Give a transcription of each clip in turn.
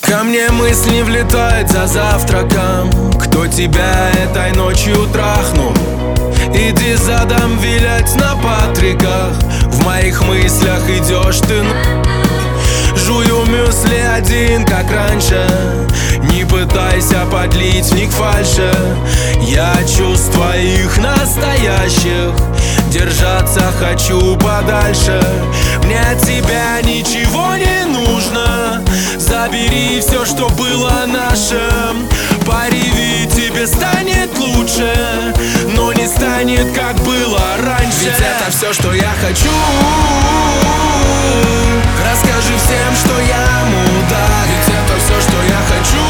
Ко мне мысли влетают за завтраком: кто тебя этой ночью трахнул? Иди задом вилять на Патриках. В моих мыслях идешь ты Жую мюсли один, как раньше. Не пытайся подлить в них фальши. Я чувств твоих настоящих держаться хочу подальше. Мне от тебя ничего не нужно. Забери все, что было нашим. Пореви, тебе станет лучше, но не станет, как было раньше. Ведь это все, что я хочу. Расскажи всем, что я мудак. Ведь это все, что я хочу.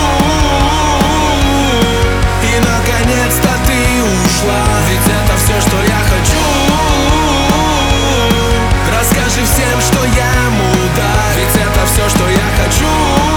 И наконец-то ты ушла. Ведь это все, что я хочу. Расскажи всем, что я мудак. Ведь это все, что я хочу.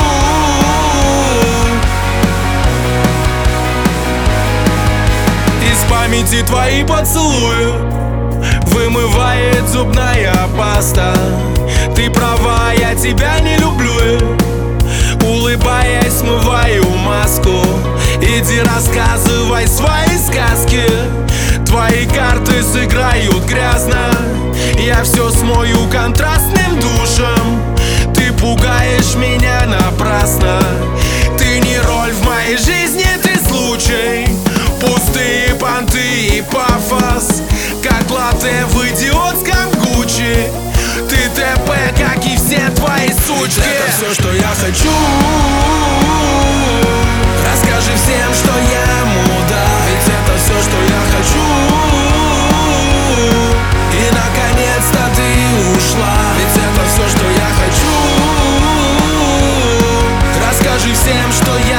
Из памяти твои поцелуи вымывает зубная паста. Ты права, я тебя не люблю. Улыбаясь, смываю маску. Иди рассказывай свои сказки. Твои карты сыграют грязно. Я все смою контрастным душем. Ты пугаешь меня напрасно. Ты не роль в моей жизни, ты случай. Пустые понты и пафос, как латте в идиотском Гуччи. Ты ТП, как и все твои сучки. Это все, что я хочу. Расскажи всем, что я мудак. Ведь это все, что я хочу. И наконец-то ты ушла. Ведь это все, что я хочу. Расскажи всем, что я